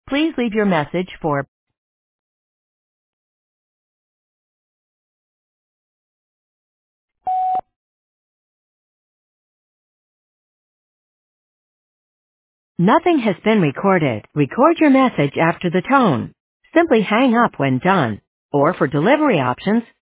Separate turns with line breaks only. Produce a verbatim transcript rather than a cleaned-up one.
Please leave your message for Nothing has been recorded. Record your message after the tone. Simply hang up when done. Or for delivery options,